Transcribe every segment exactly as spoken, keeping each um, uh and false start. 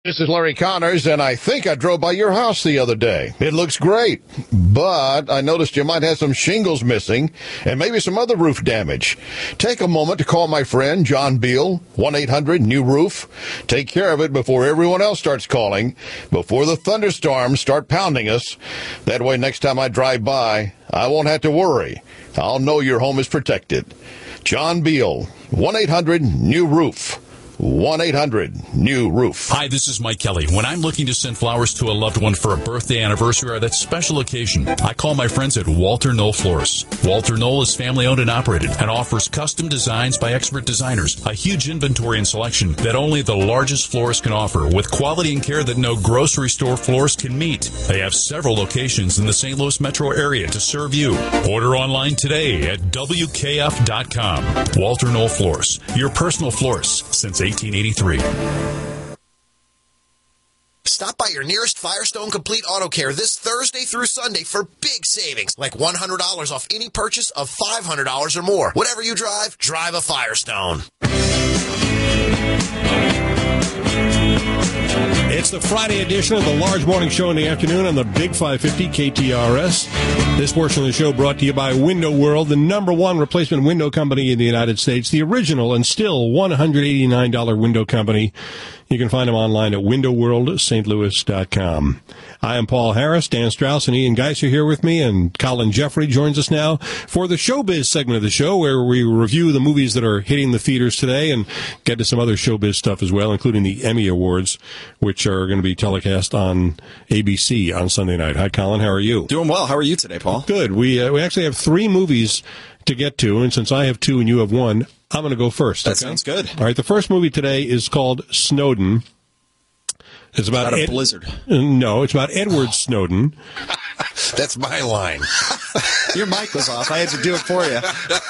This is Larry Connors, and I think I drove by your house the other day. It looks great, but I noticed you might have some shingles missing and maybe some other roof damage. Take a moment to call my friend John Beal, one eight hundred new roof. Take care of it before everyone else starts calling, before the thunderstorms start pounding us. That way, next time I drive by, I won't have to worry. I'll know your home is protected. John Beal, one eight hundred new roof. one eight hundred new roof. Hi, this is Mike Kelly. When I'm looking to send flowers to a loved one for a birthday, anniversary, or that special occasion, I call my friends at Walter Knoll Florists. Walter Knoll is family-owned and operated and offers custom designs by expert designers, a huge inventory and selection that only the largest florist can offer, with quality and care that no grocery store florist can meet. They have several locations in the Saint Louis metro area to serve you. Order online today at W K F dot com. Walter Knoll Florists, your personal florist since eighteen eighty-three. Stop by your nearest Firestone Complete Auto Care this Thursday through Sunday for big savings, like one hundred dollars off any purchase of five hundred dollars or more. Whatever you drive, drive a Firestone. It's the Friday edition of the Large Morning Show in the afternoon on the Big five fifty K T R S. This portion of the show brought to you by Window World, the number one replacement window company in the United States, the original and still one hundred eighty-nine dollars window company. You can find them online at window world st louis dot com. I am Paul Harris. Dan Strauss and Ian Geis are here with me, and Colin Jeffrey joins us now for the Showbiz segment of the show, where we review the movies that are hitting the theaters today and get to some other showbiz stuff as well, including the Emmy Awards, which are going to be telecast on A B C on Sunday night. Hi, Colin. How are you? Doing well. How are you today, Paul? Good. We uh, we actually have three movies to get to, and since I have two and you have one, I'm going to go first. That okay? sounds good. All right, the first movie today is called Snowden. It's about, about a Ed- blizzard. No, it's about Edward Snowden. That's my line. Your mic was off. I had to do it for you.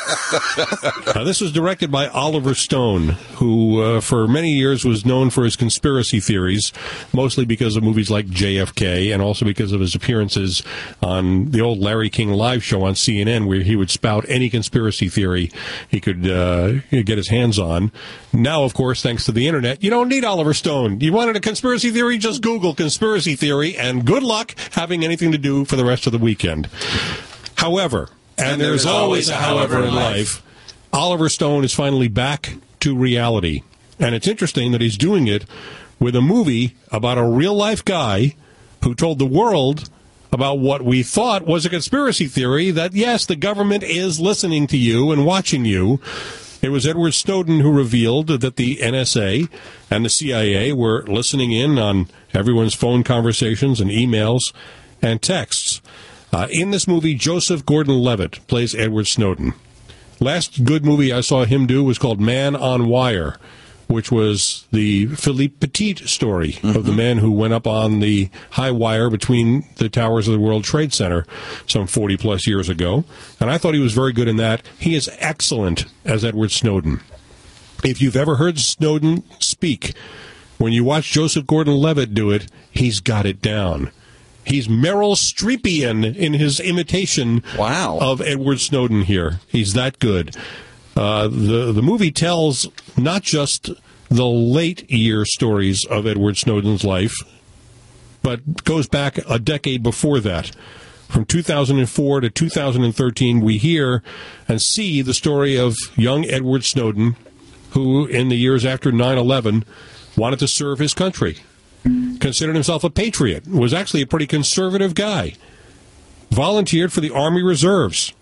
Uh, this was directed by Oliver Stone, who uh, for many years was known for his conspiracy theories, mostly because of movies like J F K and also because of his appearances on the old Larry King live show on C N N, where he would spout any conspiracy theory he could uh, get his hands on. Now, of course, thanks to the Internet, you don't need Oliver Stone. You wanted a conspiracy theory? Just Google conspiracy theory, and good luck having anything to do for the rest of the weekend. However, and, and there's, there's always a however in life, Oliver Stone is finally back to reality. And it's interesting that he's doing it with a movie about a real-life guy who told the world about what we thought was a conspiracy theory, that, yes, the government is listening to you and watching you. It was Edward Snowden who revealed that the N S A and the C I A were listening in on everyone's phone conversations and emails and texts. Uh, in this movie, Joseph Gordon-Levitt plays Edward Snowden. Last good movie I saw him do was called Man on Wire, which was the Philippe Petit story mm-hmm. of the man who went up on the high wire between the towers of the World Trade Center some forty-plus years ago. And I thought he was very good in that. He is excellent as Edward Snowden. If you've ever heard Snowden speak, when you watch Joseph Gordon-Levitt do it, he's got it down. He's Meryl Streepian in his imitation wow. of Edward Snowden here. He's that good. Uh, the the movie tells not just the late year stories of Edward Snowden's life, but goes back a decade before that. From two thousand four to two thousand thirteen, we hear and see the story of young Edward Snowden, who in the years after nine eleven wanted to serve his country, considered himself a patriot, was actually a pretty conservative guy, volunteered for the Army Reserves,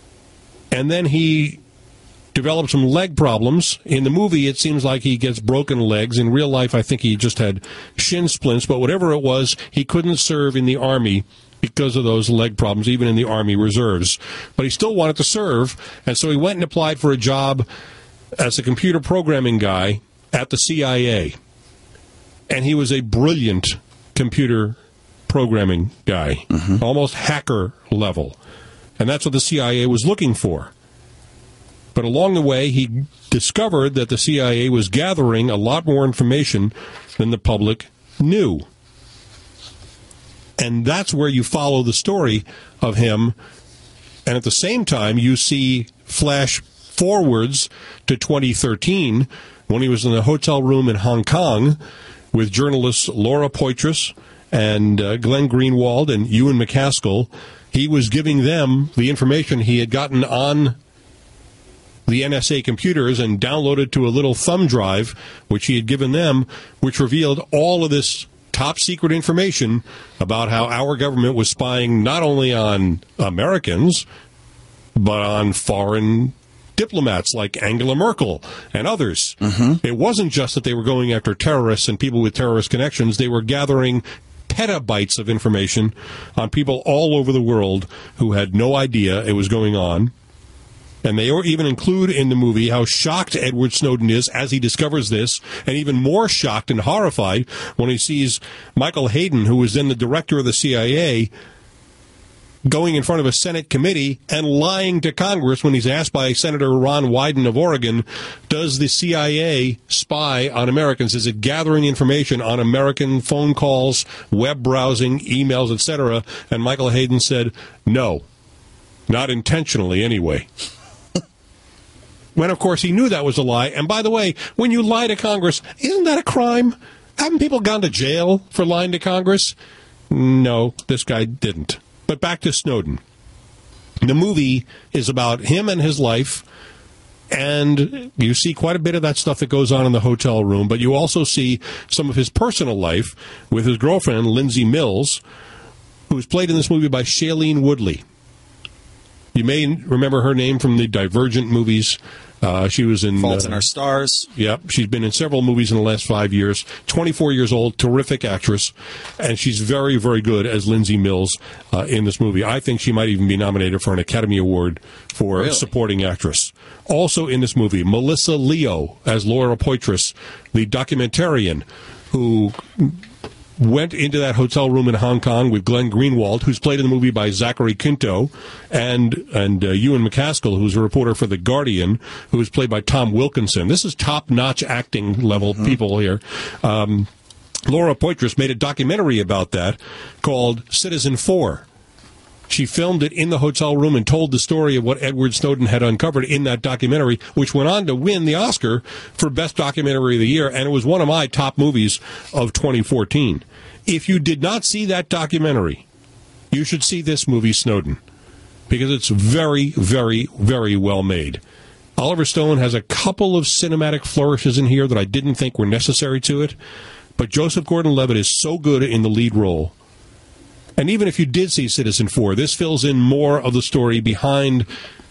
and then he developed some leg problems. In the movie, it seems like he gets broken legs. In real life, I think he just had shin splints, but whatever it was, he couldn't serve in the Army because of those leg problems, even in the Army Reserves. But he still wanted to serve, and so he went and applied for a job as a computer programming guy at the C I A. And he was a brilliant computer programming guy, mm-hmm. almost hacker level. And that's what the C I A was looking for. But along the way, he discovered that the C I A was gathering a lot more information than the public knew. And that's where you follow the story of him. And at the same time, you see flash forwards to twenty thirteen, when he was in a hotel room in Hong Kong with journalists Laura Poitras and uh, Glenn Greenwald and Ewan McCaskill. He was giving them the information he had gotten on the N S A computers and downloaded to a little thumb drive, which he had given them, which revealed all of this top-secret information about how our government was spying not only on Americans, but on foreign diplomats like Angela Merkel and others. Mm-hmm. It wasn't just that they were going after terrorists and people with terrorist connections. They were gathering petabytes of information on people all over the world who had no idea it was going on. And they even include in the movie how shocked Edward Snowden is as he discovers this, and even more shocked and horrified when he sees Michael Hayden, who was then the director of the C I A, going in front of a Senate committee and lying to Congress when he's asked by Senator Ron Wyden of Oregon, does the C I A spy on Americans? Is it gathering information on American phone calls, web browsing, emails, et cetera? And Michael Hayden said, no, not intentionally anyway. When, of course, he knew that was a lie. And by the way, when you lie to Congress, isn't that a crime? Haven't people gone to jail for lying to Congress? No, this guy didn't. But back to Snowden. The movie is about him and his life, and you see quite a bit of that stuff that goes on in the hotel room, but you also see some of his personal life with his girlfriend, Lindsay Mills, who's played in this movie by Shailene Woodley. You may remember her name from the Divergent movies. Uh, she was in Fault uh, in Our Stars. Yep, she's been in several movies in the last five years. twenty-four years old, terrific actress, and she's very, very good as Lindsay Mills uh, in this movie. I think she might even be nominated for an Academy Award for Really? supporting actress. Also in this movie, Melissa Leo as Laura Poitras, the documentarian who went into that hotel room in Hong Kong with Glenn Greenwald, who's played in the movie by Zachary Quinto, and and uh, Ewan McCaskill, who's a reporter for The Guardian, who is played by Tom Wilkinson. This is top-notch acting level mm-hmm. people here. Um, Laura Poitras made a documentary about that called Citizen Four. She filmed it in the hotel room and told the story of what Edward Snowden had uncovered in that documentary, which went on to win the Oscar for Best Documentary of the Year, and it was one of my top movies of twenty fourteen. If you did not see that documentary, you should see this movie, Snowden, because it's very, very, very well made. Oliver Stone has a couple of cinematic flourishes in here that I didn't think were necessary to it, but Joseph Gordon-Levitt is so good in the lead role. And even if you did see Citizen Four, this fills in more of the story behind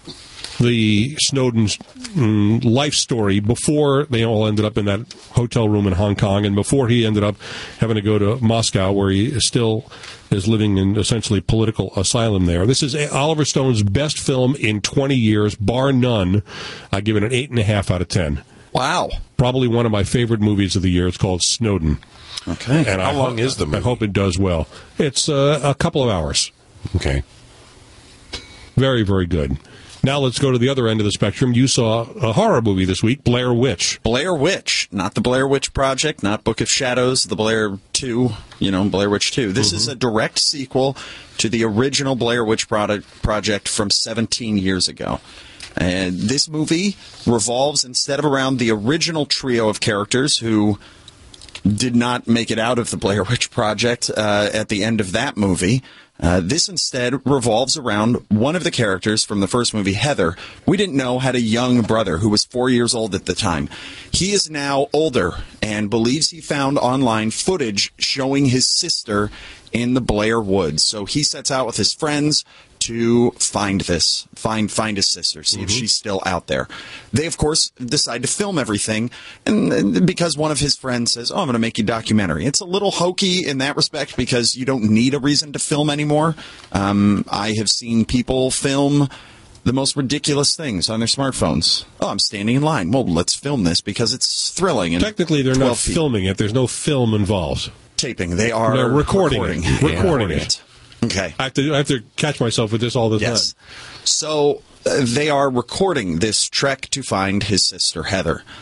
the Snowden's mm, life story before they all ended up in that hotel room in Hong Kong and before he ended up having to go to Moscow, where he still is living in essentially political asylum there. This is Oliver Stone's best film in twenty years, bar none. I give it an eight and a half out of ten. Wow. Probably one of my favorite movies of the year. It's called Snowden. Okay. And How I long ho- is the movie? I hope it does well. It's uh, a couple of hours. Okay. Very, very good. Now let's go to the other end of the spectrum. You saw a horror movie this week, Blair Witch. Blair Witch, not the Blair Witch Project, not Book of Shadows, the Blair two, you know, Blair Witch two. This mm-hmm. is a direct sequel to the original Blair Witch product project from seventeen years ago. And this movie revolves instead of around the original trio of characters who did not make it out of the Blair Witch Project uh, at the end of that movie. Uh, this instead revolves around one of the characters from the first movie, Heather. We didn't know had a young brother who was four years old at the time. He is now older and believes he found online footage showing his sister in the Blair Woods. So he sets out with his friends to find this, find find his sister, see mm-hmm. if she's still out there. They, of course, decide to film everything, and, and because one of his friends says, oh, I'm going to make you a documentary. It's a little hokey in that respect because you don't need a reason to film anymore. Um, I have seen people film the most ridiculous things on their smartphones. Oh, I'm standing in line. Well, let's film this because it's thrilling. And technically, they're not filming it. There's no film involved. Taping. They are They're recording, recording it. Yeah. Recording it. Okay. I have to I have to catch myself with this all the yes. time. So uh, they are recording this trek to find his sister, Heather.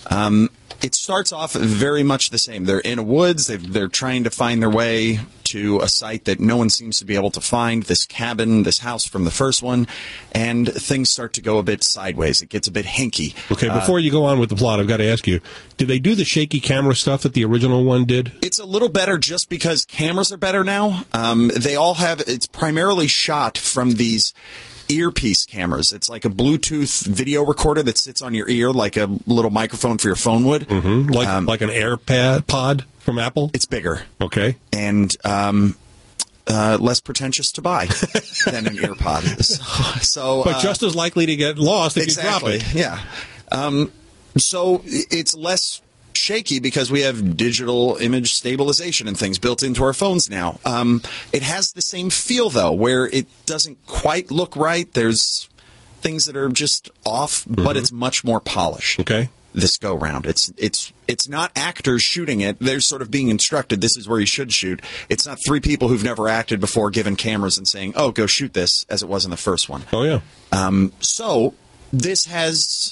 Um, it starts off very much the same. They're in a woods. They've, they're trying to find their way to a site that no one seems to be able to find, this cabin, this house from the first one, and things start to go a bit sideways. It gets a bit hinky. Okay, before uh, you go on with the plot, I've got to ask you, did they do the shaky camera stuff that the original one did? It's a little better just because cameras are better now. Um, they all have, it's primarily shot from these earpiece cameras. It's like a Bluetooth video recorder that sits on your ear like a little microphone for your phone would. Mm-hmm. Like um, like an AirPod pod from Apple? It's bigger. Okay. And um, uh, less pretentious to buy than an earpod. So, so, but uh, just as likely to get lost if exactly, you drop it. Yeah. Um, so it's less shaky because we have digital image stabilization and things built into our phones now. Um, it has the same feel, though, where it doesn't quite look right. There's things that are just off, mm-hmm. but it's much more polished. Okay. This go round. It's it's it's not actors shooting it. They're sort of being instructed, this is where you should shoot. It's not three people who've never acted before given cameras and saying, oh, go shoot this, as it was in the first one. Oh, yeah. Um, so this has...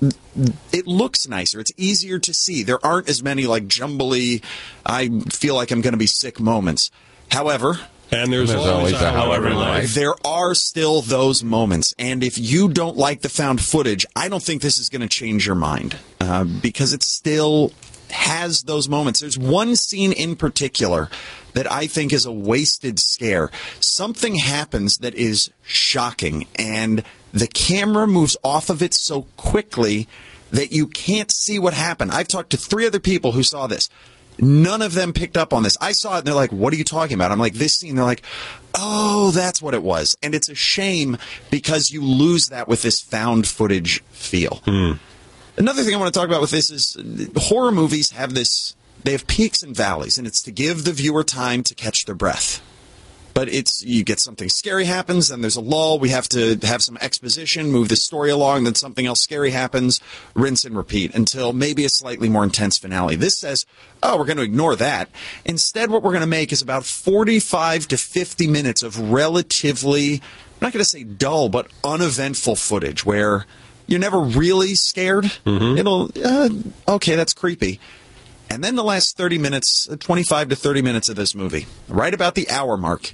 It looks nicer. It's easier to see. There aren't as many like jumbly, I feel like I'm going to be sick moments. However, and there's, there's always, always a however in life. There are still those moments. And if you don't like the found footage, I don't think this is going to change your mind uh, because it still has those moments. There's one scene in particular that I think is a wasted scare. Something happens that is shocking, and the camera moves off of it so quickly that you can't see what happened. I've talked to three other people who saw this. None of them picked up on this. I saw it, and they're like, what are you talking about? I'm like, this scene. They're like, oh, that's what it was. And it's a shame because you lose that with this found footage feel. Mm. Another thing I want to talk about with this is horror movies have this, they have peaks and valleys, and it's to give the viewer time to catch their breath. But it's, you get something scary happens, then there's a lull, we have to have some exposition, move the story along, then something else scary happens, rinse and repeat until maybe a slightly more intense finale. This says, oh, we're going to ignore that. Instead, what we're going to make is about forty-five to fifty minutes of relatively, I'm not going to say dull, but uneventful footage where you're never really scared. Mm-hmm. It'll, uh, okay, that's creepy. And then the last thirty minutes, twenty-five to thirty minutes of this movie, right about the hour mark,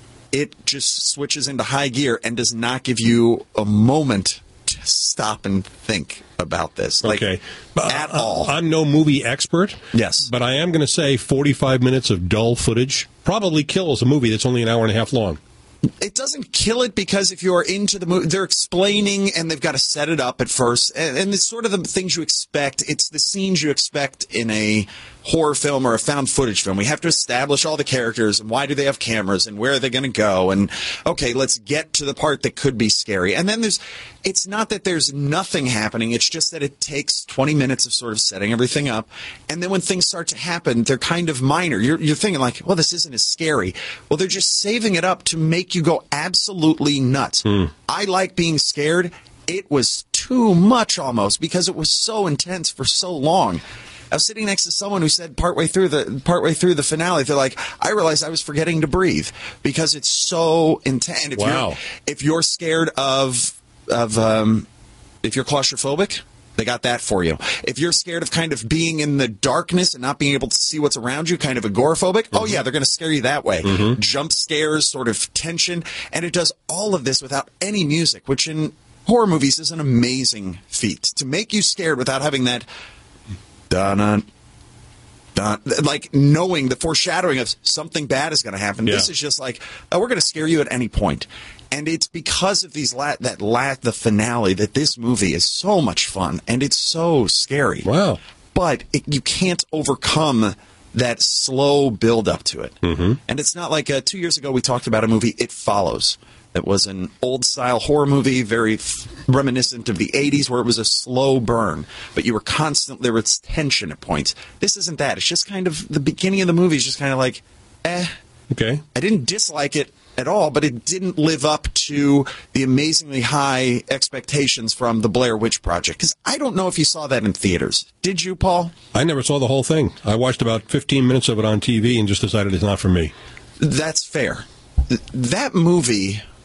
it just switches into high gear and does not give you a moment to stop and think about this. Like, okay. At uh, all. I'm no movie expert. Yes. But I am going to say forty-five minutes of dull footage probably kills a movie that's only an hour and a half long. It doesn't kill it because if you're into the movie, they're explaining and they've got to set it up at first. And, and it's sort of the things you expect. It's the scenes you expect in a horror film or a found footage film. We have to establish all the characters and why do they have cameras and where are they going to go? And okay, let's get to the part that could be scary. And then there's, it's not that there's nothing happening. It's just that it takes twenty minutes of sort of setting everything up. And then when things start to happen, they're kind of minor. You're, you're thinking like, well, this isn't as scary. Well, they're just saving it up to make you go absolutely nuts. Mm. I like being scared. It was too much almost because it was so intense for so long. I was sitting next to someone who said partway through the partway through the finale, they're like, I realized I was forgetting to breathe because it's so intense. If wow. You're, if you're scared of of um, if you're claustrophobic, they got that for you. If you're scared of kind of being in the darkness and not being able to see what's around you, kind of agoraphobic, mm-hmm. oh yeah, they're going to scare you that way. Mm-hmm. Jump scares, sort of tension, and it does all of this without any music, which in horror movies is an amazing feat. To make you scared without having that dun dun, like knowing the foreshadowing of something bad is going to happen. Yeah. This is just like, oh, we're going to scare you at any point. And it's because of these la- that la- the finale that this movie is so much fun and it's so scary. Wow. But it, you can't overcome that slow build up to it. Mm-hmm. And it's not like uh, two years ago we talked about a movie, It Follows. It was an old-style horror movie, very f- reminiscent of the eighties, where it was a slow burn, but you were constant. There was tension at points. This isn't that. It's just kind of the beginning of the movie is just kind of like, eh. Okay. I didn't dislike it at all, but it didn't live up to the amazingly high expectations from the Blair Witch Project. Because I don't know if you saw that in theaters. Did you, Paul? I never saw the whole thing. I watched about fifteen minutes of it on T V and just decided it's not for me. That's fair. That movie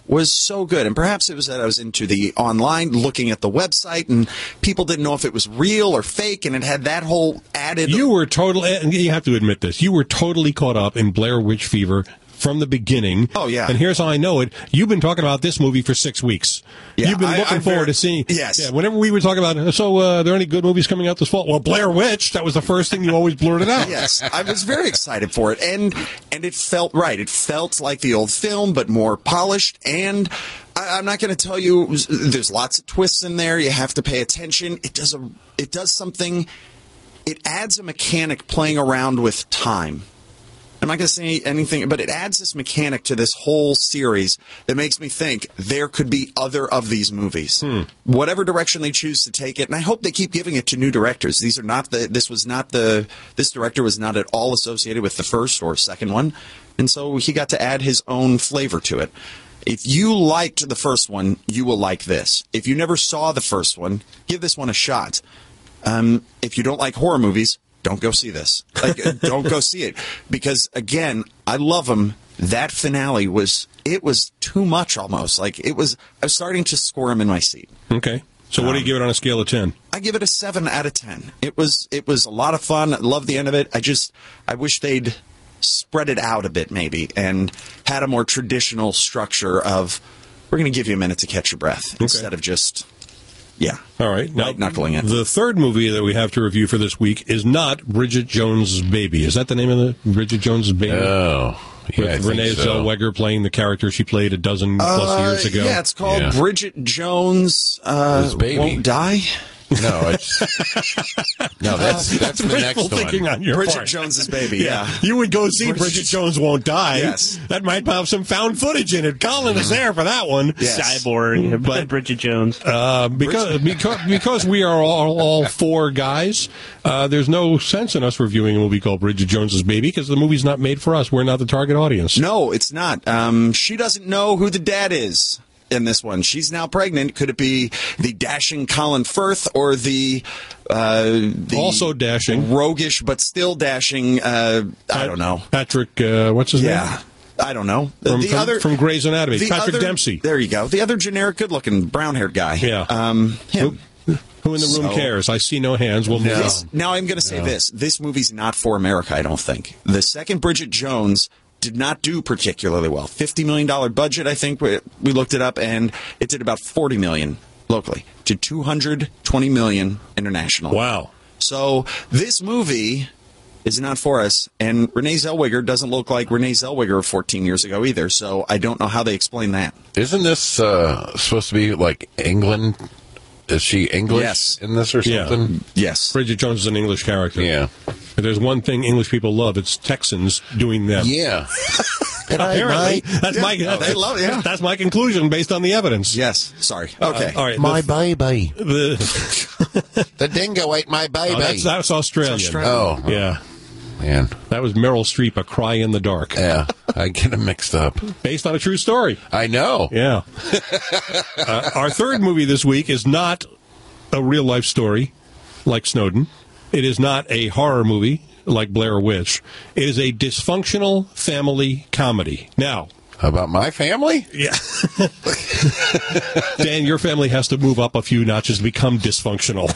was so good. And perhaps it was that I was into the online, looking at the website, and people didn't know if it was real or fake, and it had that whole added... You were totally, and you have to admit this, you were totally caught up in Blair Witch fever from the beginning. Oh, yeah. And here's how I know it. You've been talking about this movie for six weeks. Yeah, You've been I- looking I'm forward very- to seeing... Yes. Yeah, whenever we were talking about, so uh, are there any good movies coming out this fall? Well, Blair Witch, that was the first thing you always blurted out. Yes, I was very excited for it, and and it felt right. It felt like the old film, but more polished. And I, I'm not going to tell you, it was, there's lots of twists in there. You have to pay attention. It does a, it does something. It adds a mechanic playing around with time. I'm not going to say anything, but it adds this mechanic to this whole series that makes me think there could be other of these movies. Hmm. Whatever direction they choose to take it, and I hope they keep giving it to new directors. These are not the, this was not the, this director was not at all associated with the first or second one, and so he got to add his own flavor to it. If you liked the first one, you will like this. If you never saw the first one, give this one a shot. Um, if you don't like horror movies, don't go see this. Like, don't go see it. Because, again, I love them. That finale was, it was too much almost. Like, it was, I was starting to squirm in my seat. Okay. So what do you give it on a scale of ten? I give it a seven out of ten. It was, it was a lot of fun. I love the end of it. I just, I wish they'd spread it out a bit maybe and had a more traditional structure of, we're going to give you a minute to catch your breath okay. instead of just... Yeah. All right. Now, knuckling it. The third movie that we have to review for this week is not Bridget Jones's Baby. Is that the name of the Bridget Jones's Baby? Oh. Yeah, With Renee so. Zellweger playing the character she played a dozen plus uh, years ago. Yeah, it's called yeah. Bridget Jones uh, Baby. Won't Die. No, it's no. That's that's the next thinking one. On your Bridget part. Jones's Baby. Yeah. You would go see Bridget, Bridget Jones Won't Die. Yes. That might have some found footage in it. Colin is there for that one. Yes. Cyborg, But- Bridget Jones. Uh, because, because because we are all, all four guys, uh, there's no sense in us reviewing a movie called Bridget Jones's Baby because the movie's not made for us. We're not the target audience. No, it's not. Um, she doesn't know who the dad is in this one. She's now pregnant. Could it be the dashing Colin Firth or the, uh, the also dashing, roguish but still dashing? Uh, I don't know. Patrick. Uh, what's his Yeah. name? I don't know. From, the from, other from Grey's Anatomy, the Patrick other- Dempsey. There you go. The other generic, good-looking, brown-haired guy. Yeah. Um, him. Who, who in the room So- cares? I see no hands. We'll move No. This, now I'm going to say this. This movie's not for America, I don't think. The second Bridget Jones did not do particularly well. fifty million dollars budget, I think. We, we looked it up, and it did about forty million dollars locally. Did two hundred twenty million dollars international. Wow. So this movie is not for us, and Renee Zellweger doesn't look like Renee Zellweger of fourteen years ago either, so I don't know how they explain that. Isn't this uh, supposed to be like England? Is she English Yes. in this or Yeah. something? Yes. Bridget Jones is an English character. Yeah. If there's one thing English people love, it's Texans doing them. Yeah. Apparently, that's my Yeah, they love it, yeah. that's my conclusion based on the evidence. Yes. Sorry. Okay. Uh, all right. My the, baby. the, The dingo ate my baby. oh, that's that's Australian. It's Australian. Oh, Yeah, man. that was Meryl Streep, A Cry in the Dark, Yeah. I get them mixed up. based on a true story. I know. Yeah. uh, our third movie this week is not a real life story like Snowden. It is not a horror movie like Blair Witch. It is a dysfunctional family comedy. Now, How about my family? yeah. Dan, your family has to move up a few notches to become dysfunctional.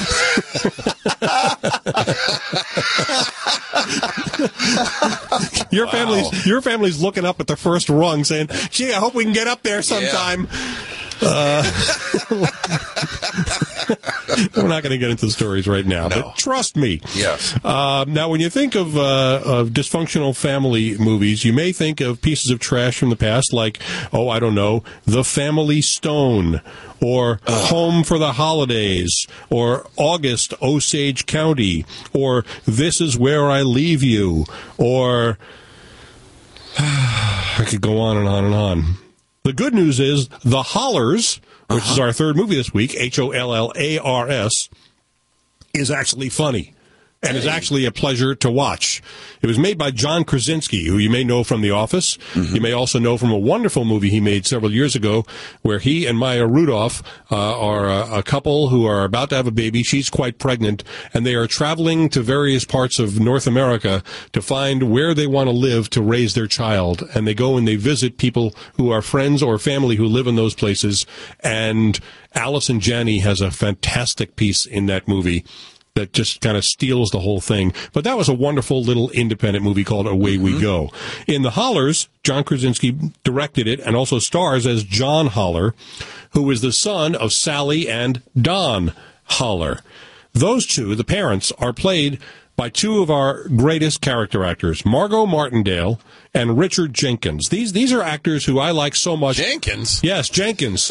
Your Wow. family's your family's looking up at the first rung saying, gee, I hope we can get up there sometime. Uh, we're not going to get into the stories right now, No. but trust me. Yes. Uh, now, when you think of, uh, of dysfunctional family movies, you may think of pieces of trash from the past, like, oh, I don't know, The Family Stone, or Home for the Holidays, or August, Osage County, or This Is Where I Leave You, or I could go on and on and on. The good news is The Hollars, which uh-huh. is our third movie this week, H O L L A R S, is actually funny. and is actually a pleasure to watch. It was made by John Krasinski, who you may know from The Office. Mm-hmm. You may also know from a wonderful movie he made several years ago, where he and Maya Rudolph uh, are a, a couple who are about to have a baby. She's quite pregnant, and they are traveling to various parts of North America to find where they want to live to raise their child. And they go and they visit people who are friends or family who live in those places. And Allison Janney has a fantastic piece in that movie that just kind of steals the whole thing. But that was a wonderful little independent movie called Away We Go. In The Hollers, John Krasinski directed it and also stars as John Holler, who is the son of Sally and Don Holler. Those two, the parents, are played by two of our greatest character actors, Margot Martindale and Richard Jenkins. These these are actors who I like so much. Jenkins? Yes, Jenkins.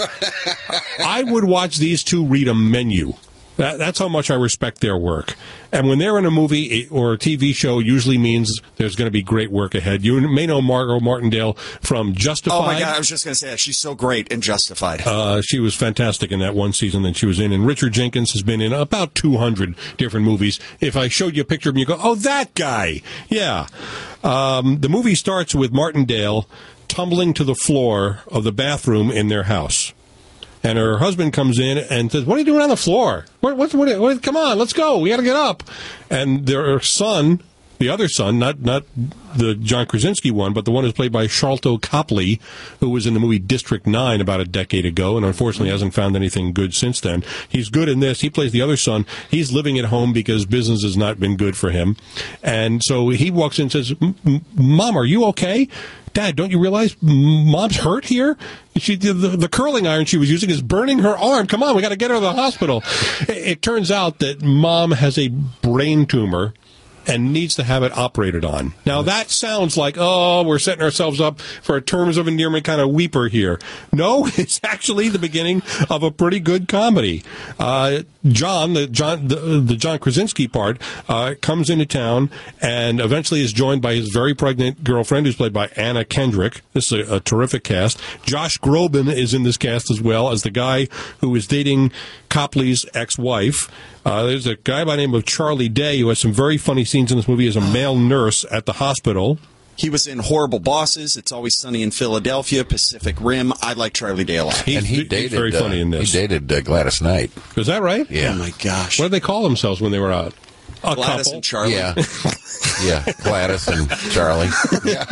I would watch these two read a menu. That, that's how much I respect their work. And when they're in a movie or a T V show, usually means there's going to be great work ahead. You may know Margot Martindale from Justified. Oh, my God, I was just going to say that. She's so great in Justified. Uh, she was fantastic in that one season that she was in. And Richard Jenkins has been in about two hundred different movies. If I showed you a picture of him, you go, oh, that guy. Yeah. Um, the movie starts with Martindale tumbling to the floor of the bathroom in their house. And her husband comes in and says, what are you doing on the floor? What, what, what, what, come on, let's go. We got to get up. And their son, the other son, not not the John Krasinski one, but the one who's played by Sharlto Copley, who was in the movie District nine about a decade ago and unfortunately hasn't found anything good since then. He's good in this. He plays the other son. He's living at home because business has not been good for him. And so he walks in and says, Mom, are you okay? Dad, don't you realize Mom's hurt here? She the, the curling iron she was using is burning her arm. Come on, we got to get her to the hospital. It, it turns out that Mom has a brain tumor and needs to have it operated on. Now, that sounds like, oh, we're setting ourselves up for a terms of endearment kind of weeper here. No, it's actually the beginning of a pretty good comedy. Uh, John, the John, the, the John Krasinski part, uh, comes into town and eventually is joined by his very pregnant girlfriend, who's played by Anna Kendrick. This is a, a terrific cast. Josh Groban is in this cast as well as the guy who is dating Copley's ex-wife. Uh, there's a guy by the name of Charlie Day who has some very funny scenes in this movie as a male nurse at the hospital. He was in Horrible Bosses, It's Always Sunny in Philadelphia, Pacific Rim. I like Charlie Day a lot. He's, and he he's dated, very funny in this. He dated uh, Gladys Knight. Is that right? Yeah. Oh, my gosh. What did they call themselves when they were out? A Gladys couple. and Charlie. Yeah. Yeah, Gladys and Charlie. Yeah.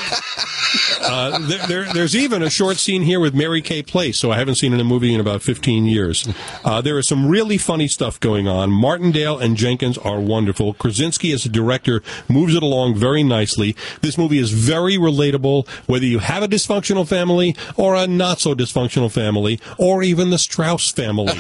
Uh, there, there, there's even a short scene here with Mary Kay Place, so I haven't seen in a movie in about fifteen years. Uh, there is some really funny stuff going on. Martindale and Jenkins are wonderful. Krasinski, as a director, moves it along very nicely. This movie is very relatable, whether you have a dysfunctional family or a not-so-dysfunctional family, or even the Strauss family.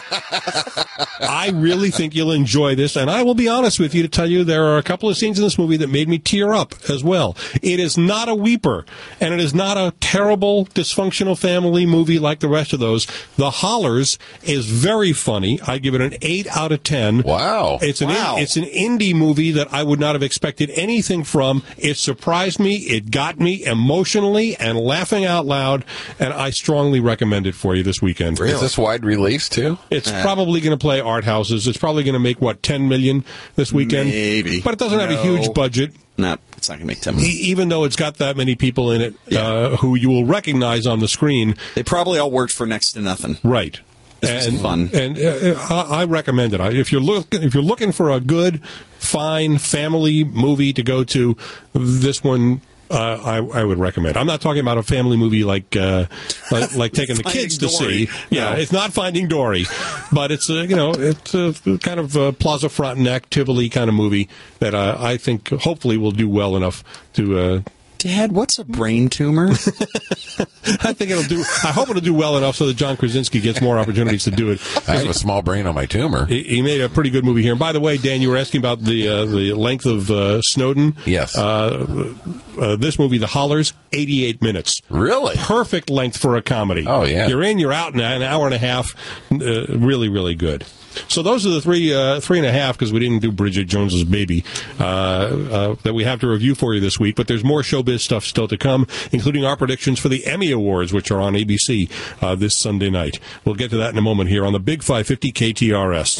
I really think you'll enjoy this, and I will be honest with you to tell you there are a couple of scenes in this movie that made me tear up as well. It is not a weeper, and it is not a terrible, dysfunctional family movie like the rest of those. The Hollers is very funny. I give it an eight out of ten. Wow. It's an Wow. In, it's an indie movie that I would not have expected anything from. It surprised me. It got me emotionally and laughing out loud, and I strongly recommend it for you this weekend. Is this wide release, too? It's probably going to play art houses. It's probably going to make, what, ten million this weekend? Maybe. But it doesn't have a No. huge budget. No, it's not going to make ten E- million. even though it's got that many people in it Yeah. uh, who you will recognize on the screen. They probably all worked for next to nothing. Right. This was and, fun. And uh, I, I recommend it. I- If you're look, if you're looking for a good, fine family movie to go to, this one uh, I, I would recommend. I'm not talking about a family movie like uh, like, like taking the Finding kids to Dory. see. Yeah, No. it's not Finding Dory, but it's a, you know it's a kind of a Plaza Frontenac, Tivoli kind of movie that uh, I think hopefully will do well enough to. Uh, Dad, what's a brain tumor? I think it'll do. I hope it'll do well enough so that John Krasinski gets more opportunities to do it. I have a small brain on my tumor. He, he made a pretty good movie here. And by the way, Dan, you were asking about the uh, the length of uh, Snowden. Yes. Uh, uh, this movie, The Hollers, eighty-eight minutes. Really? Perfect length for a comedy. Oh, yeah. You're in, you're out in an hour and a half. Uh, really, really good. So those are the three, uh, three and a half, because we didn't do Bridget Jones's Baby, uh, uh, that we have to review for you this week. But there's more showbiz stuff still to come, including our predictions for the Emmy Awards, which are on A B C uh, this Sunday night. We'll get to that in a moment here on the Big five fifty K T R S.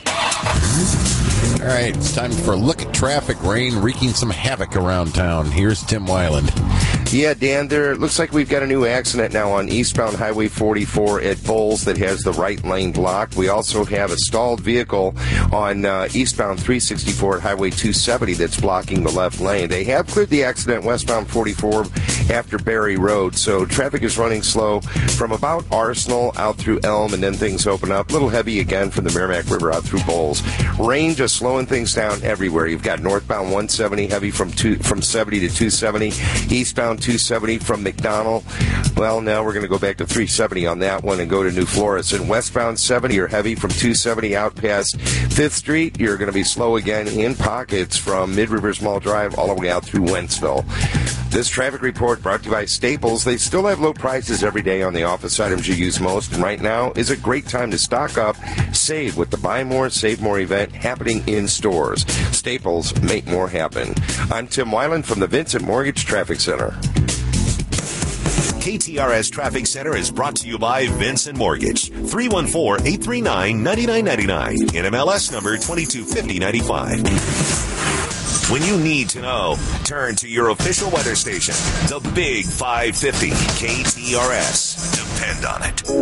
All right, it's time for a look at traffic. Rain wreaking some havoc around town. Here's Tim Weiland. Yeah, Dan, there looks like we've got a new accident now on eastbound Highway forty-four at Bowles that has the right lane blocked. We also have a stalled vehicle on uh, eastbound three sixty-four at Highway two seventy that's blocking the left lane. They have cleared the accident westbound forty-four after Berry Road, so traffic is running slow from about Arsenal out through Elm, and then things open up. A little heavy again from the Merrimack River out through Bowles. Rain just slowing things down everywhere. You've got northbound one seventy heavy from two, from seventy to two seventy, eastbound two seventy from McDonald. Well, now we're going to go back to three seventy on that one and go to New Flores. And westbound seventy, you're heavy from two seventy out past fifth Street. You're going to be slow again in pockets from Mid-Rivers Mall Drive all the way out through Wentzville. This traffic report brought to you by Staples. They still have low prices every day on the office items you use most, and right now is a great time to stock up, save with the Buy More, Save More event happening in stores. Staples, make more happen. I'm Tim Weiland from the Vincent Mortgage Traffic Center. K T R S Traffic Center is brought to you by Vincent Mortgage. three one four, eight three nine, nine nine nine nine. N M L S number twenty-two fifty ninety-five. When you need to know, turn to your official weather station, the Big five fifty K T R S. Depend on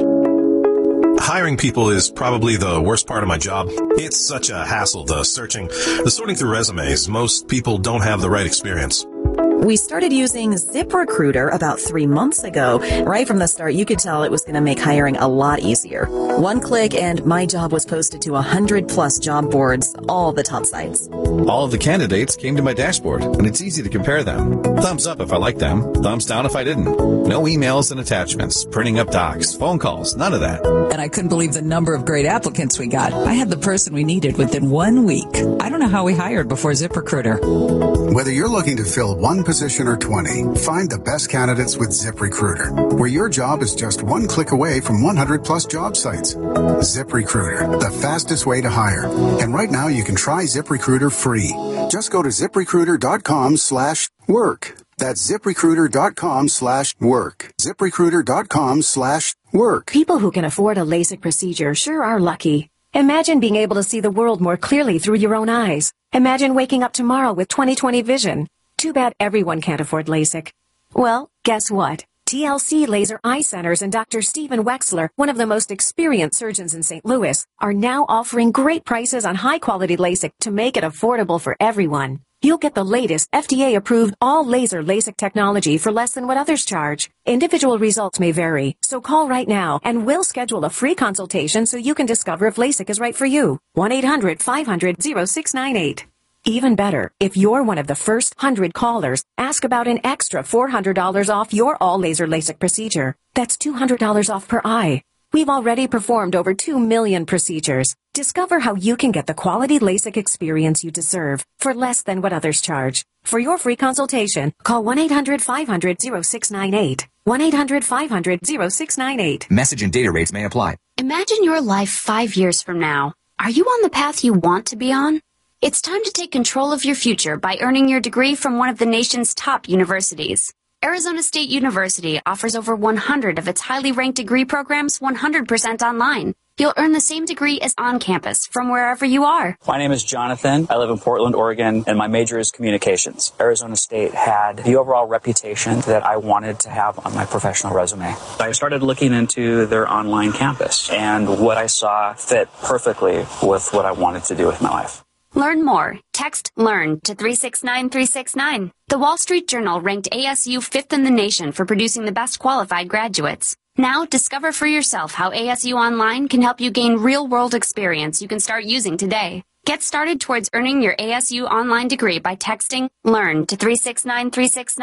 it. Hiring people is probably the worst part of my job. It's such a hassle, the searching, the sorting through resumes. Most people don't have the right experience. We started using ZipRecruiter about three months ago. Right from the start, you could tell it was going to make hiring a lot easier. One click and my job was posted to one hundred plus job boards, all the top sites. All of the candidates came to my dashboard, and it's easy to compare them. Thumbs up if I liked them, thumbs down if I didn't. No emails and attachments, printing up docs, phone calls, none of that. And I couldn't believe the number of great applicants we got. I had the person we needed within one week. I don't know how we hired before ZipRecruiter. Whether you're looking to fill one position or twenty, find the best candidates with ZipRecruiter, where your job is just one click away from one hundred plus job sites. ZipRecruiter, the fastest way to hire. And right now you can try ZipRecruiter free. Just go to ZipRecruiter.com slash work. That's ZipRecruiter.com slash work. ZipRecruiter.com slash work. People who can afford a LASIK procedure sure are lucky. Imagine being able to see the world more clearly through your own eyes. Imagine waking up tomorrow with twenty twenty vision. Too bad everyone can't afford LASIK. Well, guess what? T L C Laser Eye Centers and Doctor Stephen Wexler, one of the most experienced surgeons in Saint Louis, are now offering great prices on high-quality LASIK to make it affordable for everyone. You'll get the latest F D A-approved all-laser LASIK technology for less than what others charge. Individual results may vary, so call right now and we'll schedule a free consultation so you can discover if LASIK is right for you. one eight hundred five hundred oh six nine eight. Even better, if you're one of the first one hundred callers, ask about an extra four hundred dollars off your all-laser LASIK procedure. That's two hundred dollars off per eye. We've already performed over two million procedures. Discover how you can get the quality LASIK experience you deserve for less than what others charge. For your free consultation, call one eight hundred five hundred oh six nine eight. one eight hundred five hundred oh six nine eight. Message and data rates may apply. Imagine your life five years from now. Are you on the path you want to be on? It's time to take control of your future by earning your degree from one of the nation's top universities. Arizona State University offers over one hundred of its highly ranked degree programs one hundred percent online. You'll earn the same degree as on campus from wherever you are. My name is Jonathan. I live in Portland, Oregon, and my major is communications. Arizona State had the overall reputation that I wanted to have on my professional resume. I started looking into their online campus, and what I saw fit perfectly with what I wanted to do with my life. Learn more. Text LEARN to three six nine three six nine. The Wall Street Journal ranked A S U fifth in the nation for producing the best qualified graduates. Now, discover for yourself how A S U Online can help you gain real-world experience you can start using today. Get started towards earning your A S U Online degree by texting LEARN to three six nine three six nine.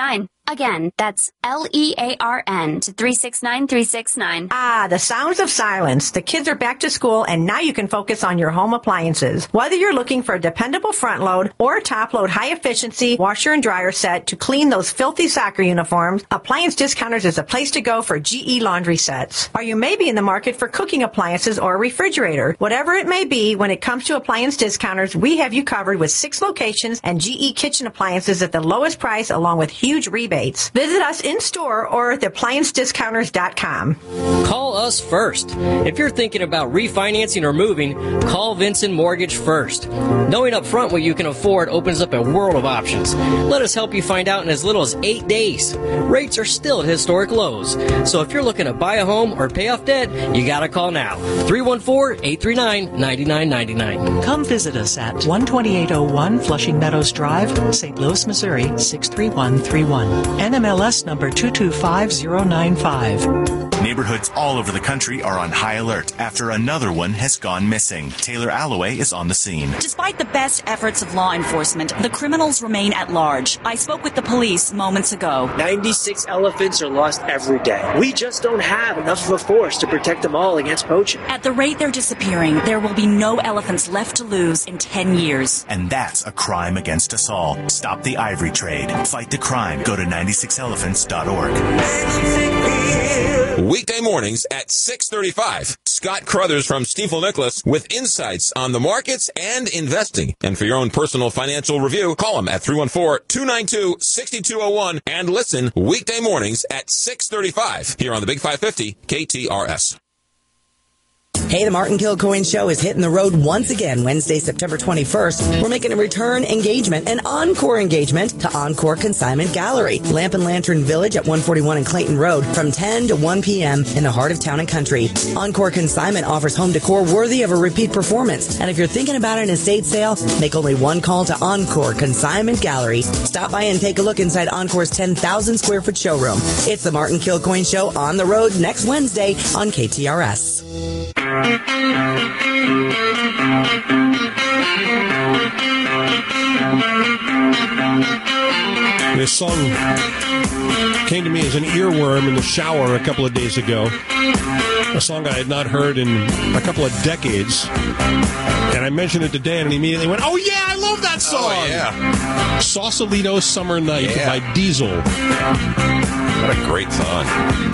Again, that's L E A R N to three six nine three six nine. Ah, the sounds of silence. The kids are back to school, and now you can focus on your home appliances. Whether you're looking for a dependable front load or a top load high efficiency washer and dryer set to clean those filthy soccer uniforms, Appliance Discounters is a place to go for G E laundry sets. Or you may be in the market for cooking appliances or a refrigerator. Whatever it may be, when it comes to Appliance Discounters, we have you covered with six locations and G E kitchen appliances at the lowest price along with huge rebates. Visit us in-store or at appliance discounters dot com. Call us first. If you're thinking about refinancing or moving, call Vincent Mortgage first. Knowing up front what you can afford opens up a world of options. Let us help you find out in as little as eight days. Rates are still at historic lows. So if you're looking to buy a home or pay off debt, you gotta call now. three one four, eight three nine, nine nine nine nine. Come visit us at one twenty-eight oh one Flushing Meadows Drive, Saint Louis, Missouri, six three one three one. N M L S number two two five zero nine five. Neighborhoods all over the country are on high alert after another one has gone missing. Taylor Alloway is on the scene. Despite the best efforts of law enforcement, the criminals remain at large. I spoke with the police moments ago. ninety-six elephants are lost every day. We just don't have enough of a force to protect them all against poaching. At the rate they're disappearing, there will be no elephants left to lose in ten years. And that's a crime against us all. Stop the ivory trade. Fight the crime. Go to ninety-six elephants dot org. Weekday mornings at six thirty-five. Scott Crothers from Stifel Nicholas with insights on the markets and investing. And for your own personal financial review, call him at three one four, two nine two, six two zero one and listen weekday mornings at six thirty-five here on the Big five fifty K T R S. Hey, the Martin Kilcoyne Show is hitting the road once again Wednesday, September twenty-first. We're making a return engagement, an encore engagement to Encore Consignment Gallery, Lamp and Lantern Village at one forty-one and Clayton Road from ten to one p.m. in the heart of town and country. Encore Consignment offers home decor worthy of a repeat performance. And if you're thinking about an estate sale, make only one call to Encore Consignment Gallery. Stop by and take a look inside Encore's ten thousand square foot showroom. It's the Martin Kilcoyne Show on the road next Wednesday on K T R S. This song came to me as an earworm in the shower a couple of days ago. A song I had not heard in a couple of decades. And I mentioned it to Dan, and he immediately went, "Oh, yeah, I love that song!" Oh, yeah. Sausalito Summer Night yeah. by Diesel. What a great song.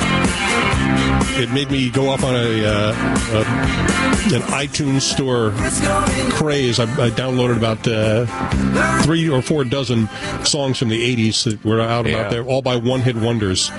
It made me go off on a, uh, a an iTunes store craze. I, I downloaded about uh, three or four dozen songs from the eighties that were out yeah. about there, all by one-hit wonders.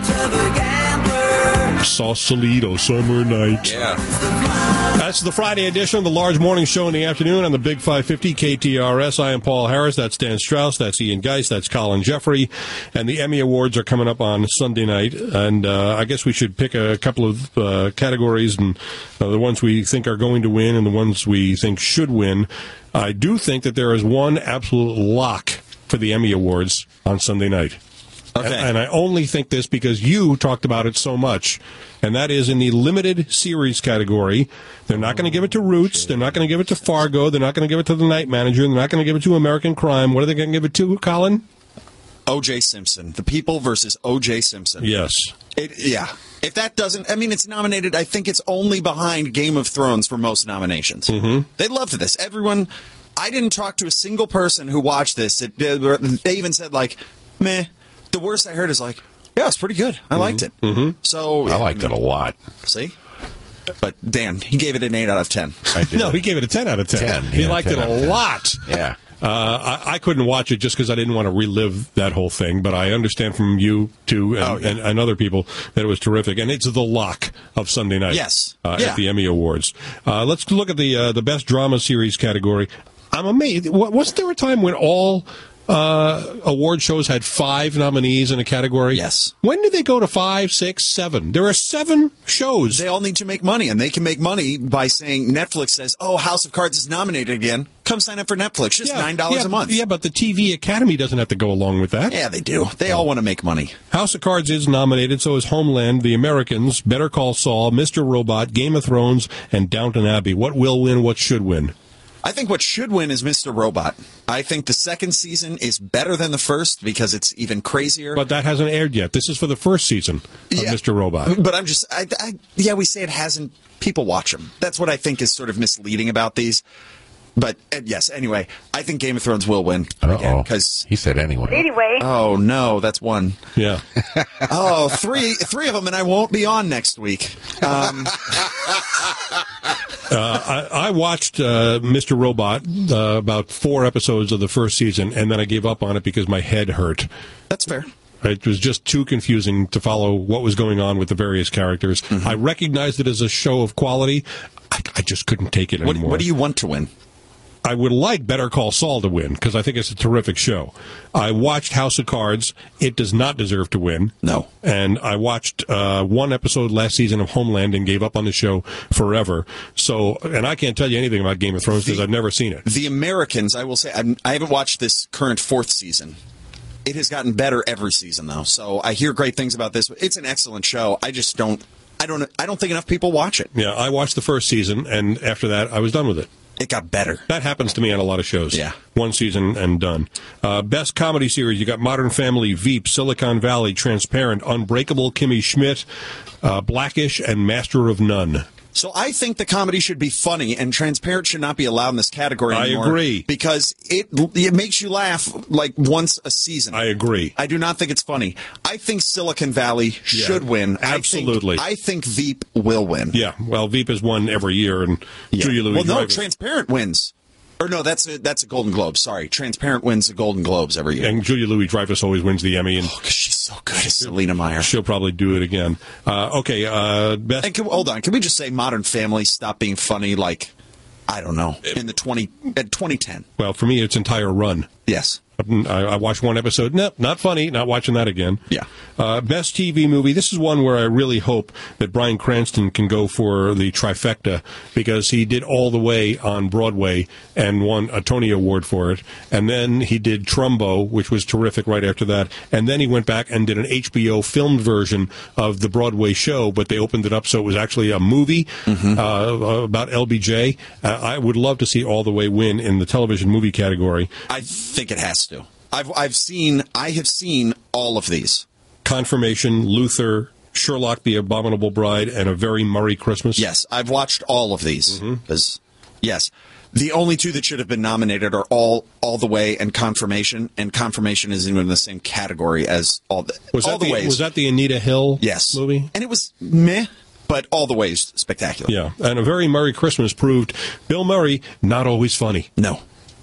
Sausalito Summer Night. Yeah. That's the Friday edition of the Large Morning Show in the afternoon on the Big five fifty K T R S. I am Paul Harris. That's Dan Strauss. That's Ian Geist. That's Colin Jeffrey. And the Emmy Awards are coming up on Sunday night. And uh, I guess we should pick a couple of uh, categories, and uh, the ones we think are going to win and the ones we think should win. I do think that there is one absolute lock for the Emmy Awards on Sunday night. Okay. And, and I only think this because you talked about it so much, and that is in the limited series category. They're not going to give it to Roots. They're not going to give it to Fargo. They're not going to give it to The Night Manager. They're not going to give it to American Crime. What are they going to give it to, Colin? O J. Simpson. The People versus O J. Simpson. Yes. It, yeah. If that doesn't, I mean, it's nominated, I think it's only behind Game of Thrones for most nominations. Mm-hmm. They loved this. Everyone, I didn't talk to a single person who watched this. It, they even said, like, meh. The worst I heard is like, yeah, it's pretty good. I mm-hmm. liked it. Mm-hmm. So I liked it a lot. See? But Dan, he gave it an eight out of ten. I did. No, he gave it a ten out of ten. ten he yeah, liked ten it a lot. Yeah. Uh, I, I couldn't watch it just because I didn't want to relive that whole thing, but I understand from you two and, oh, yeah. and, and other people that it was terrific. And it's the lock of Sunday night. Yes. Uh, yeah. At the Emmy Awards. Uh, let's look at the uh, the best drama series category. I'm amazed. Wasn't there a time when all Uh, award shows had five nominees in a category? Yes. When did they go to five, six, seven? There are seven shows. They all need to make money, and they can make money by saying Netflix says, oh, House of Cards is nominated again. Come sign up for Netflix. Just yeah, nine dollars yeah, a month. Yeah, but the T V Academy doesn't have to go along with that. Yeah, they do. They all want to make money. House of Cards is nominated, so is Homeland, The Americans, Better Call Saul, Mister Robot, Game of Thrones, and Downton Abbey. What will win? What should win? I think what should win is Mister Robot. I think the second season is better than the first because it's even crazier. But that hasn't aired yet. This is for the first season of Yeah. Mister Robot. But I'm just, I, I, yeah, we say it hasn't. People watch them. That's what I think is sort of misleading about these. But uh, yes, anyway, I think Game of Thrones will win again because he said anyway. Anyway. Oh no, that's one. Yeah. oh, three, three of them, and I won't be on next week. Um, Uh, I, I watched uh, Mister Robot, uh, about four episodes of the first season, and then I gave up on it because my head hurt. That's fair. It was just too confusing to follow what was going on with the various characters. Mm-hmm. I recognized it as a show of quality. I, I just couldn't take it what, anymore. what do you want to win? I would like Better Call Saul to win because I think it's a terrific show. I watched House of Cards. It does not deserve to win. No. And I watched uh, one episode last season of Homeland and gave up on the show forever. So, and I can't tell you anything about Game of Thrones because I've never seen it. The Americans, I will say, I'm, I haven't watched this current fourth season. It has gotten better every season, though. So I hear great things about this. It's an excellent show. I just don't, I don't, I don't think enough people watch it. Yeah, I watched the first season, and after that, I was done with it. It got better. That happens to me on a lot of shows. Yeah. One season and done. Uh, best comedy series, you got Modern Family, Veep, Silicon Valley, Transparent, Unbreakable, Kimmy Schmidt, uh, Blackish, and Master of None. So I think the comedy should be funny, and Transparent should not be allowed in this category anymore. I agree. Because it it makes you laugh like once a season. I agree. I do not think it's funny. I think Silicon Valley should Yeah, win. absolutely. I think, I think Veep will win. Yeah, well, Veep has won every year, and Yeah. Julia Well, no, Louis-Dreyfus. Transparent wins. Or no, that's a, that's a Golden Globe. Sorry. Transparent wins the Golden Globes every year. And Julia Louis-Dreyfus always wins the Emmy. And oh, because she's so good as Selena Meyer. She'll probably do it again. Uh, okay, uh, best... And can, hold on. Can we just say Modern Family stopped being funny, like, I don't know, in the twenty at twenty ten? Well, for me, its entire run. Yes. I, I watched one episode. Nope, not funny. Not watching that again. Yeah. Uh, best T V movie. This is one where I really hope that Bryan Cranston can go for the trifecta because he did All the Way on Broadway and won a Tony Award for it. And then he did Trumbo, which was terrific right after that. And then he went back and did an H B O filmed version of the Broadway show, but they opened it up so it was actually a movie Mm-hmm. uh, about L B J. Uh, I would love to see All the Way win in the television movie category. I think it has to. I've I've seen I have seen all of these. Confirmation, Luther, Sherlock the Abominable Bride, and A Very Murray Christmas. Yes, I've watched all of these. Because yes, the only two that should have been nominated are all all the way and Confirmation, and Confirmation is even in the same category as all the Was all that the the, ways. was that the Anita Hill yes movie? And it was meh, but all the ways spectacular. Yeah, and A Very Murray Christmas proved Bill Murray not always funny. No.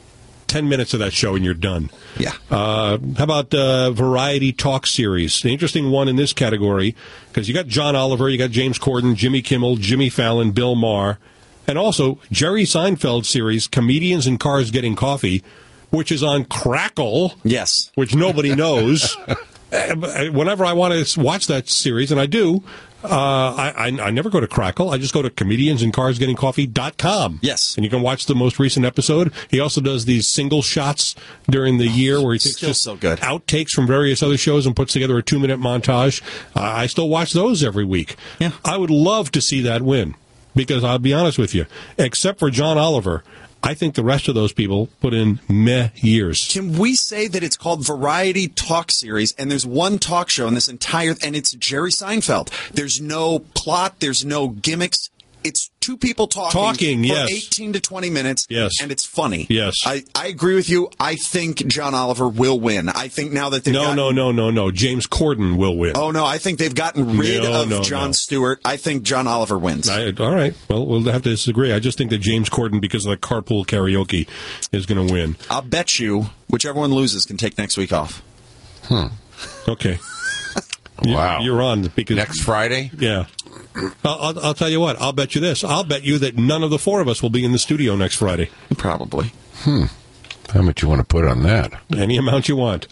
Ten minutes of that show and you're done. Yeah. Uh, how about uh, Variety Talk Series? The interesting one in this category, because you got John Oliver, you got James Corden, Jimmy Kimmel, Jimmy Fallon, Bill Maher, and also Jerry Seinfeld series, Comedians in Cars Getting Coffee, which is on Crackle. Yes. Which nobody knows. Whenever I want to watch that series, and I do, uh, I, I, I never go to Crackle. I just go to comedians in cars getting coffee dot com. Yes. And you can watch the most recent episode. He also does these single shots during the year where he takes still just so good. outtakes from various other shows and puts together a two-minute montage. Uh, I still watch those every week. Yeah. I would love to see that win because I'll be honest with you, except for John Oliver, I think the rest of those people put in meh years. Can we say that it's called Variety Talk Series, and there's one talk show in this entire, and it's Jerry Seinfeld. There's no plot, there's no gimmicks. It's two people talking, Talking, for yes. eighteen to twenty minutes, Yes. and it's funny. Yes. I, I agree with you. I think John Oliver will win. I think now that they've No, gotten, no, no, no, no. James Corden will win. Oh, no, I think they've gotten rid No, of no, Jon no. Stewart. I think John Oliver wins. I, all right. Well, we'll have to disagree. I just think that James Corden, because of the carpool karaoke, is going to win. I'll bet you whichever one loses can take next week off. Hmm. Okay. You- Wow. You're on. Because, Next Friday? Yeah. I'll, I'll, I'll tell you what. I'll bet you this. I'll bet you that none of the four of us will be in the studio next Friday. Probably. Hmm. How much you want to put on that? Any amount you want.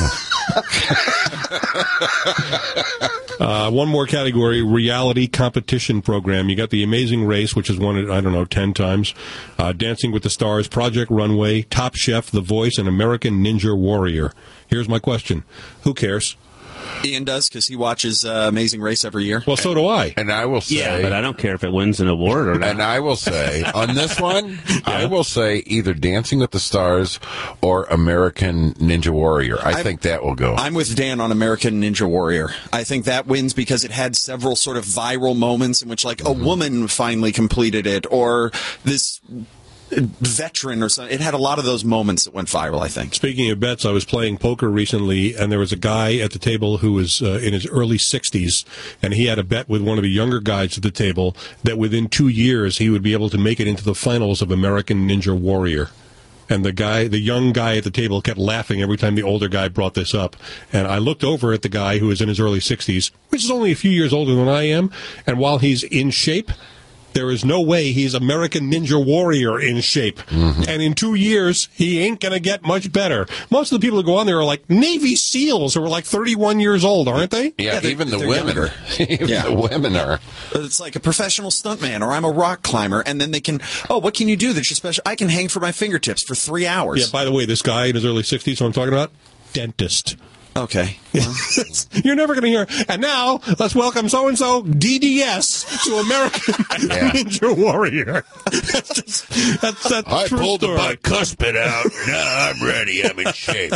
uh, one more category, reality competition program. You got The Amazing Race, which has won it, I don't know, ten times. Uh, Dancing with the Stars, Project Runway, Top Chef, The Voice, and American Ninja Warrior. Here's my question. Who cares? Ian does, because he watches uh, Amazing Race every year. Well, so do I. And I will say... Yeah, but I don't care if it wins an award or not. And I will say, on this one, yeah. I will say either Dancing with the Stars or American Ninja Warrior. I I'm, think that will go. I'm with Dan on American Ninja Warrior. I think that wins because it had several sort of viral moments in which, like, mm-hmm. a woman finally completed it, or this... veteran or something. It had a lot of those moments that went viral, I think. Speaking of bets, I was playing poker recently, and there was a guy at the table who was uh, in his early sixties, and he had a bet with one of the younger guys at the table that within two years he would be able to make it into the finals of American Ninja Warrior. And the guy, the young guy at the table kept laughing every time the older guy brought this up. And I looked over at the guy who was in his early sixties, which is only a few years older than I am, and while he's in shape, there is no way he's American Ninja Warrior in shape. Mm-hmm. And in two years, he ain't going to get much better. Most of the people who go on there are like Navy SEALs who are like thirty-one years old, aren't they? Yeah, yeah even the women are. even yeah. the women are. It's like a professional stuntman, or I'm a rock climber, and then they can, oh, what can you do that's your special? I can hang from my fingertips for three hours. Yeah, by the way, this guy in his early sixties, who I'm talking about, dentist. Okay. Well. You're never going to hear. And now, let's welcome so-and-so D D S to American yeah. Ninja Warrior. That's just, that's, that's I true pulled story. the bicuspid out. Now I'm ready. I'm in shape.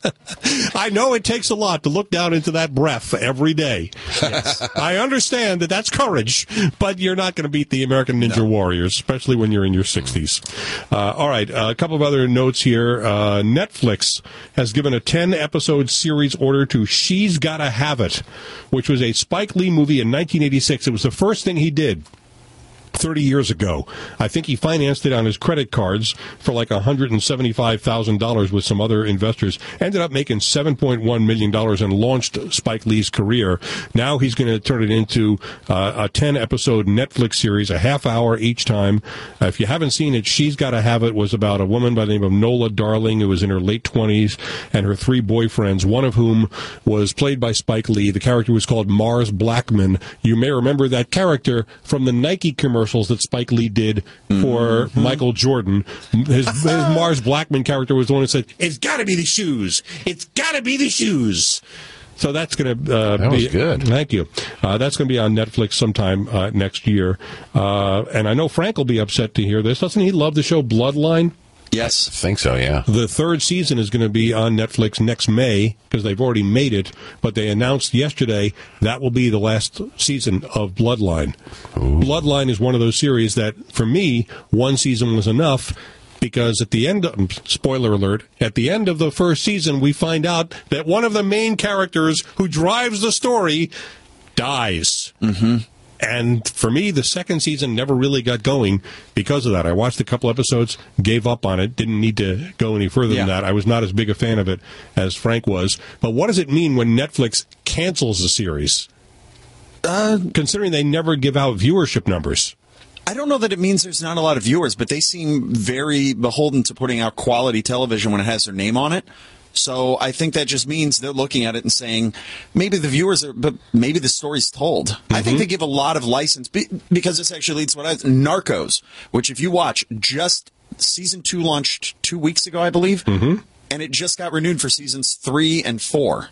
I know it takes a lot to look down into that breath every day. Yes. I understand that that's courage, but you're not going to beat the American Ninja no. Warriors, especially when you're in your sixties. Uh, all right, uh, a couple of other notes here. Uh, Netflix has given a ten-episode series order to She's Gotta Have It, which was a Spike Lee movie in nineteen eighty-six. It was the first thing he did thirty years ago. I think he financed it on his credit cards for like one hundred seventy-five thousand dollars with some other investors. Ended up making seven point one million dollars and launched Spike Lee's career. Now he's going to turn it into uh, a ten-episode Netflix series, a half hour each time. Uh, if you haven't seen it, She's Gotta Have It was about a woman by the name of Nola Darling, who was in her late twenties, and her three boyfriends, one of whom was played by Spike Lee. The character was called Mars Blackman. You may remember that character from the Nike commercial that Spike Lee did for mm-hmm. Michael Jordan. His, his Mars Blackman character was the one that said, "It's got to be the shoes. It's got to be the shoes." So that's going to uh, that be was good. Thank you. Uh, that's going to be on Netflix sometime uh, next year. Uh, and I know Frank will be upset to hear this. Doesn't he love the show Bloodline? Yes. I think so, yeah. The third season is going to be on Netflix next May, because they've already made it, but they announced yesterday that will be the last season of Bloodline. Ooh. Bloodline is one of those series that, for me, one season was enough, because at the end of, spoiler alert, at the end of the first season, we find out that one of the main characters who drives the story dies. Mm-hmm. And for me, the second season never really got going because of that. I watched a couple episodes, gave up on it, didn't need to go any further yeah. than that. I was not as big a fan of it as Frank was. But what does it mean when Netflix cancels a series? Uh, Considering they never give out viewership numbers. I don't know that it means there's not a lot of viewers, but they seem very beholden to putting out quality television when it has their name on it. So I think that just means they're looking at it and saying, maybe the viewers are, but maybe the story's told. Mm-hmm. I think they give a lot of license, because this actually leads to what I, Narcos, which if you watch, just season two launched two weeks ago, I believe, mm-hmm. and it just got renewed for seasons three and four,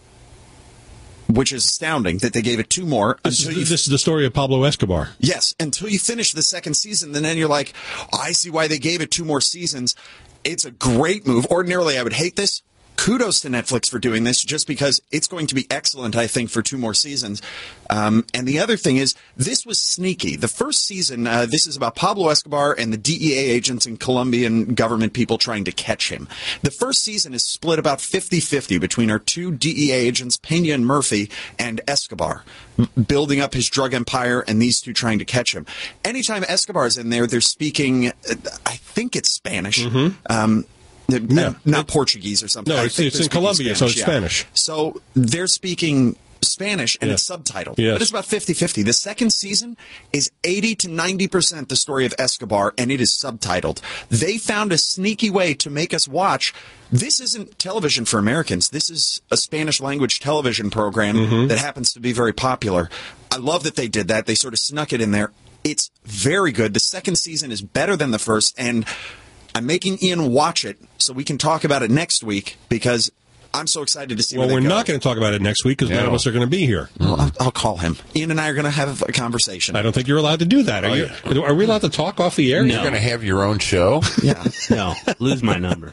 which is astounding that they gave it two more. This, is, you, this is the story of Pablo Escobar. Yes, until you finish the second season, and then you're like, oh, I see why they gave it two more seasons. It's a great move. Ordinarily, I would hate this. Kudos to Netflix for doing this, just because it's going to be excellent, I think, for two more seasons. Um, and the other thing is, this was sneaky. The first season, uh, this is about Pablo Escobar and the D E A agents and Colombian government people trying to catch him. The first season is split about fifty-fifty between our two D E A agents, Pena and Murphy, and Escobar, building up his drug empire, and these two trying to catch him. Anytime Escobar's in there, they're speaking, I think it's Spanish. Mm-hmm. Um, Yeah. Not it, Portuguese or something. No, it's, it's in Colombia, Spanish, so it's yeah. Spanish. So they're speaking Spanish, and yeah. it's subtitled. Yes. But it's about fifty-fifty. The second season is eighty to ninety percent the story of Escobar, and it is subtitled. They found a sneaky way to make us watch. This isn't television for Americans. This is a Spanish-language television program mm-hmm. that happens to be very popular. I love that they did that. They sort of snuck it in there. It's very good. The second season is better than the first, and I'm making Ian watch it so we can talk about it next week, because I'm so excited to see Well, where we're they go. not going to talk about it next week because No. none of us are going to be here. Well, I'll, I'll call him. Ian and I are going to have a conversation. I don't think you're allowed to do that. Are, Oh, you, are we allowed to talk off the air? No. You're going to have your own show? Yeah. No, lose my number.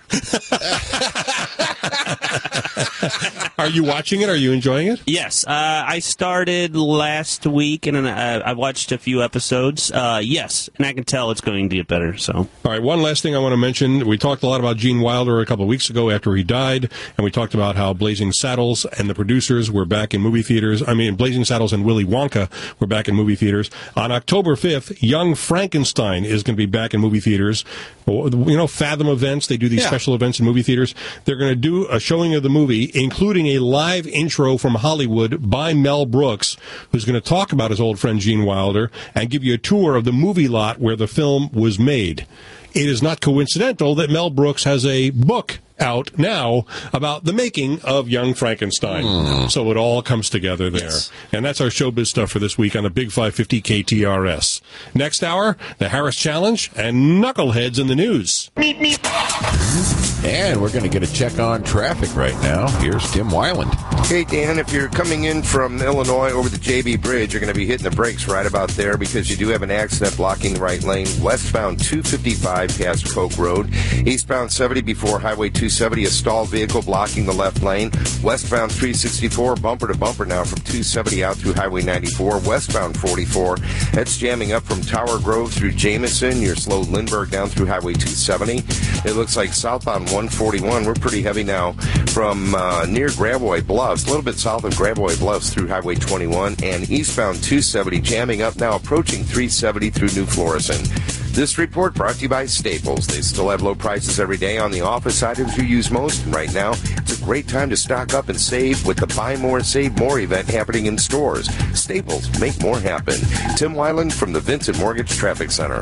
Are you watching it? Are you enjoying it? Yes, uh, I started last week, and uh, I watched a few episodes. Uh, yes, and I can tell it's going to get better. So, All right, one last thing I want to mention. We talked a lot about Gene Wilder a couple of weeks ago after he died, and we talked about how Blazing Saddles and the producers were back in movie theaters. I mean, Blazing Saddles and Willy Wonka were back in movie theaters. On October fifth, Young Frankenstein is going to be back in movie theaters. You know, Fathom events, they do these Yeah. special events in movie theaters. They're going to do a showing of the movie, including a live intro from Hollywood by Mel Brooks, who's going to talk about his old friend Gene Wilder and give you a tour of the movie lot where the film was made. It is not coincidental that Mel Brooks has a book out now about the making of Young Frankenstein. Mm. So it all comes together there. Yes. And that's our showbiz stuff for this week on the Big five fifty K T R S. Next hour, the Harris Challenge and Knuckleheads in the news. And we're going to get a check on traffic right now. Here's Tim Weiland. Hey, Dan, if you're coming in from Illinois over the J B Bridge, you're going to be hitting the brakes right about there because you do have an accident blocking the right lane. Westbound two fifty-five past Coke Road. Eastbound seventy before Highway two seventy, a stalled vehicle blocking the left lane. Westbound three sixty-four, bumper to bumper now from two seventy out through Highway ninety-four. Westbound forty-four, that's jamming up from Tower Grove through Jameson. You're slowed Lindbergh down through Highway two seventy. It looks like southbound one forty-one, we're pretty heavy now from uh, near Gravois Bluffs, a little bit south of Gravois Bluffs through Highway twenty-one, and eastbound two seventy jamming up now approaching three seventy through New Florissant. This report brought to you by Staples. They still have low prices every day on the office items you use most, and right now it's a great time to stock up and save with the Buy More, Save More event happening in stores. Staples, make more happen. Tim Weiland from the Vincent Mortgage Traffic Center.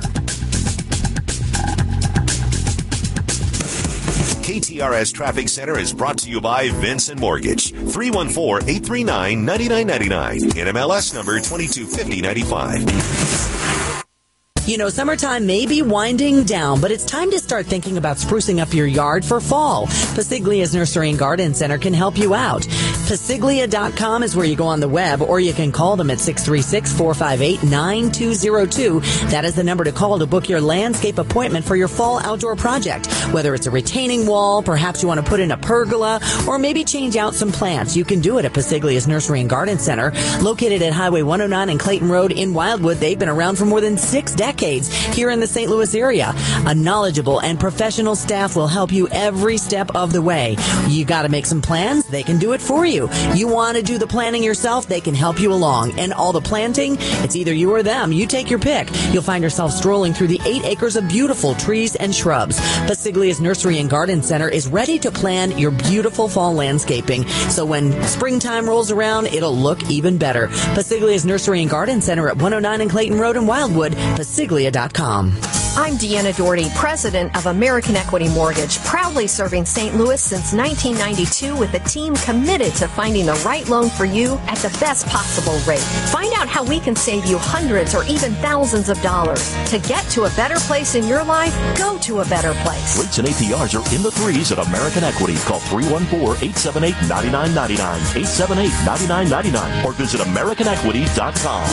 K T R S Traffic Center is brought to you by Vincent Mortgage. three one four, eight three nine, nine nine nine nine. N M L S number twenty-two fifty ninety-five. You know, summertime may be winding down, but it's time to start thinking about sprucing up your yard for fall. Pasiglia's Nursery and Garden Center can help you out. Pasiglia dot com is where you go on the web, or you can call them at six three six, four five eight, nine two zero two. That is the number to call to book your landscape appointment for your fall outdoor project. Whether it's a retaining wall, perhaps you want to put in a pergola, or maybe change out some plants, you can do it at Pasiglia's Nursery and Garden Center. Located at Highway one oh nine and Clayton Road in Wildwood, they've been around for more than six decades. decades here in the Saint Louis area. A knowledgeable and professional staff will help you every step of the way. You got to make some plans, they can do it for you. You want to do the planning yourself, they can help you along. And all the planting, it's either you or them. You take your pick. You'll find yourself strolling through the eight acres of beautiful trees and shrubs. Pasiglia's Nursery and Garden Center is ready to plan your beautiful fall landscaping. So when springtime rolls around, it'll look even better. Pasiglia's Nursery and Garden Center at one oh nine and Clayton Road in Wildwood, Pasiglia dot com. I'm Deanna Doherty, president of American Equity Mortgage, proudly serving Saint Louis since nineteen ninety-two with a team committed to finding the right loan for you at the best possible rate. Find out how we can save you hundreds or even thousands of dollars. To get to a better place in your life, go to a better place. Rates and A P Rs are in the threes at American Equity. Call three one four, eight seven eight, nine nine nine nine, eight seven eight, nine nine nine nine, or visit American Equity dot com.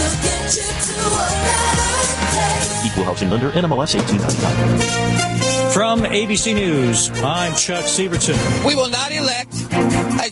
Equal housing lender, N M L S eighteen ninety-nine. From A B C News, I'm Chuck Sievertson. We will not elect a